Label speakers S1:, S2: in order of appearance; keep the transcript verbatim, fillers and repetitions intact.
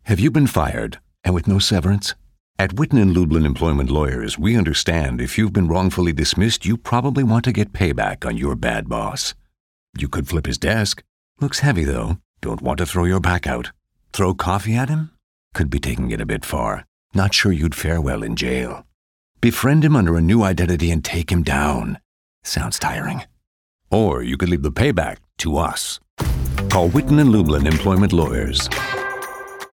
S1: Have you been fired and with no severance? At Witten and Lublin Employment Lawyers, we understand if you've been wrongfully dismissed, you probably want to get payback on your bad boss. You could flip his desk. Looks heavy, though. Don't want to throw your back out. Throw coffee at him? Could be taking it a bit far. Not sure you'd fare well in jail. Befriend him under a new identity and take him down. Sounds tiring. Or you could leave the payback to us. Call Witten and Lublin Employment Lawyers.